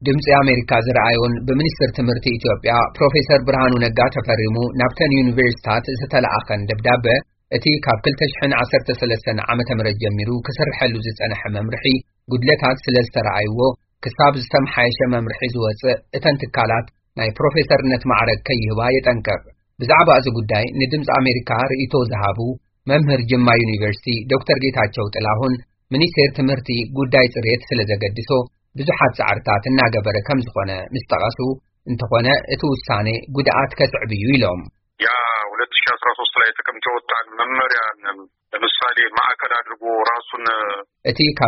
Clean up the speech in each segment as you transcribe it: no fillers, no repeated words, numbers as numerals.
ድምፂ ኣሜሪካ ዝረኣዮን ብሚኒስትር ትምህርቲ ኢትዮጵያ ፕሮፌሰር ብርሃኑ ነጋ ተፈሪሙ ናብተን ዩኒቨርሲታት ዝተለኣኸን ደብዳቤ እቲ ካብ 2013 ዓመተ ምህረት ጀሚሩ ክስርሐሉ ዝጸንሐ መምርሒ ጉድለታት ስለ ዝተረኣይዎ ክሳብ ዝተመሓየሸ መምርሒ ዝወፅእ እተን ትካላት ናይ ፕሮፌሰርነት ማዕረግ ከይህባ የጠንቅቕ። ብዛዕባ እዚ ጉዳይ ንድምፂ ኣሜሪካ ርእይቶ ዝሃቡ መምህር ጅማ ዩኒቨርሲቲ ዶክተር ጌታቸው ጥላሁን ሚኒስቴር ትምህርቲ ጉዳይ ጽሬት ስለ ዘገድሶ ብዙሓት ጻዕርታት እናገበረ ከም ዝኾነ ምስተቐሱ እንተኾነ እቲ ውሳኔ ጉድኣት ከስዕብዩ ኢሎም 2013 ላይ ተቀምጦ ወጣን መመሪያ ለምሳሌ ማዕከል አድርጎ ራሱን እቲ ካብ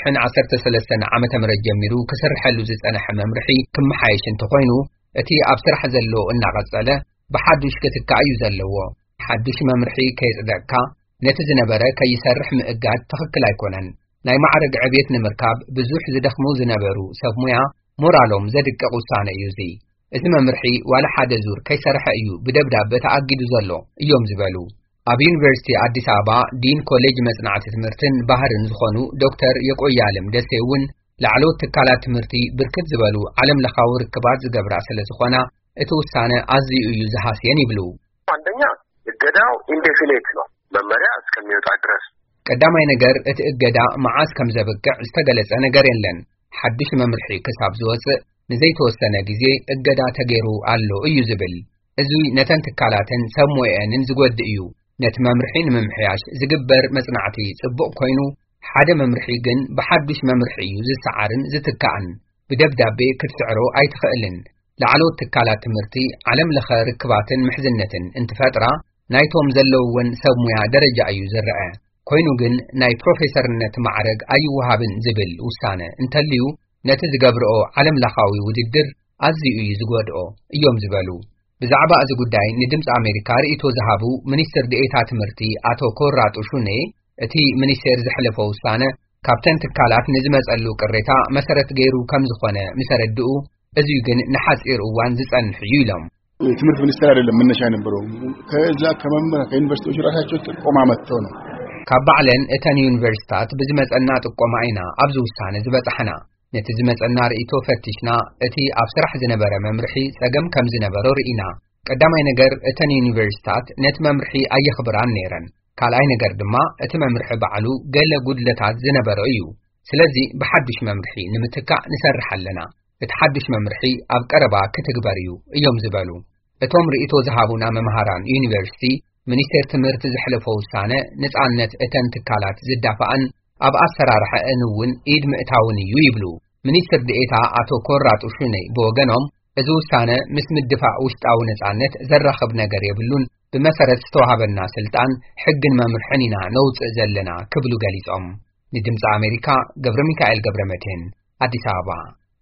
2013 ዓመተ ምህረት ጀሚሩ ክስርሐሉ ዝጸንሐ መምርሒ ክመሓየሽ እንተኾይኑ እቲ ኣብ ስራሕ ዘሎ እናቐጸለ ብሓዱሽ ክትካእ እዩ ዘለዎ። ሓዱሽ መምርሒ ከይጽደቅካ ነቲ ዝነበረ ከይሰርሕ ምእጋድ ትኽክል ኣይኮነን። ናይ ማዕረግ ዕብየት ንምርካብ ብዙሕ ዝደኽሙ ዝነበሩ ሰብ ሞያ ሞራሎም ዘድቅቕ ውሳነ እዩ እዚ። እዚ መምርሒ ዋላ ሓደ ዙር ከይሰርሐ እዩ ብደብዳቤ ተኣጊዱ ዘሎ እዮም ዝበሉ። ኣብ ዩኒቨርሲቲ ኣዲስ ኣበባ ዲን ኮሌጅ መጽናዕቲ ትምህርትን ባህርን ዝኾኑ ዶክተር የቆያለም ደሴ እውን ላዕለዎት ትካላት ትምህርቲ ብርክት ዝበሉ ዓለም ለኻዊ ርክባት ዝገብራ ስለ ዝኾና እቲ ውሳነ ኣዝዩ እዩ ዝሃስየን ይብሉ። አንደኛ እገዳው ኢንዴፊኒት ነው፣ መመሪያ እስከሚወጣ ድረስ። ቀዳማይ ነገር እቲ እገዳ መዓዝ ከም ዘብቅዕ ዝተገለጸ ነገር የለን። ሓድሽ መምርሒ ክሳብ ዝወፅእ ንዘይተወሰነ ግዜ እገዳ ተገይሩ ኣሎ እዩ ዝብል። እዚ ነተን ትካላትን ሰብ ሞየንን ዝጎድእ እዩ። ነቲ መምርሒ ንምምሕያሽ ዝግበር መጽናዕቲ ጽቡቕ ኮይኑ ሓደ መምርሒ ግን ብሓዱሽ መምርሒ እዩ ዝሰዓርን ዝትካእን። ብደብዳቤ ክትስዕሮ ኣይትኽእልን። ላዕለዎት ትካላት ትምህርቲ ዓለም ለኸ ርክባትን ምሕዝነትን እንትፈጥራ ናይቶም ዘለውውን ሰብ ሞያ ደረጃ እዩ ዝርአ። ኮይኑ ግን ናይ ፕሮፌሰርነት ማዕረግ ኣይወሃብን ዝብል ውሳነ እንተልዩ ነቲ ዝገብርኦ ዓለም ለኻዊ ውድድር ኣዝዩ እዩ ዝጎድኦ እዮም ዝበሉ። ብዛዕባ እዚ ጉዳይ ንድምፂ ኣሜሪካ ርእይቶ ዝሃቡ ሚኒስትር ዴኤታ ትምህርቲ ኣቶ ኮራጡ ሹኔ እቲ ሚኒስቴር ዘሕለፈ ውሳነ ካብተን ትካላት ንዝመጸሉ ቅሬታ መሰረት ገይሩ ከም ዝኾነ ምሰረድኡ እዚ ግን ንሓፂር እዋን ዝጸንሕ እዩ ኢሎም። ትምህርት ሚኒስቴር አይደለም መነሻ የነበረው ከዛ ከመምህራን ከዩኒቨርሲቲዎች ራሳቸው ጥቆማ መጥተው ነው። ካብ ባዕለን እተን ዩኒቨርሲታት ብዝመጸና ጥቆማ ኢና ኣብዚ ውሳነ ዝበጽሕና። ነቲ ዝመጸና ርእይቶ ፈቲሽና እቲ ኣብ ስራሕ ዝነበረ መምርሒ ጸገም ከም ዝነበሮ ርኢና። ቀዳማይ ነገር እተን ዩኒቨርሲታት ነቲ መምርሒ ኣየኽብራን ነይረን። ካልኣይ ነገር ድማ እቲ መምርሒ ባዕሉ ገለ ጉድለታት ዝነበሮ እዩ። ስለዚ ብሓዱሽ መምርሒ ንምትካእ ንሰርሕ ኣለና። እቲ ሓዱሽ መምርሒ ኣብ ቀረባ ክትግበር እዩ እዮም ዝበሉ። እቶም ርእይቶ ዝሃቡና መምሃራን ዩኒቨርሲቲ ሚኒስቴር ትምህርቲ ዝሕለፈ ውሳነ ነጻነት እተን ትካላት ዝዳፋእን ኣብ ኣሰራርሐአን እውን ኢድ ምእታውን እዩ ይብሉ። ሚኒስትር ዴኤታ ኣቶ ኮራጡ ሹኔ ብወገኖም እዚ ውሳነ ምስ ምድፋዕ ውሽጣዊ ነጻነት ዘራኽብ ነገር የብሉን፣ ብመሰረት ዝተዋሃበና ስልጣን ሕግን መምርሕን ኢና ነውፅእ ዘለና ክብሉ ገሊጾም። ንድምፂ ኣሜሪካ ገብረ ሚካኤል ገብረ መድህን ኣዲስ ኣበባ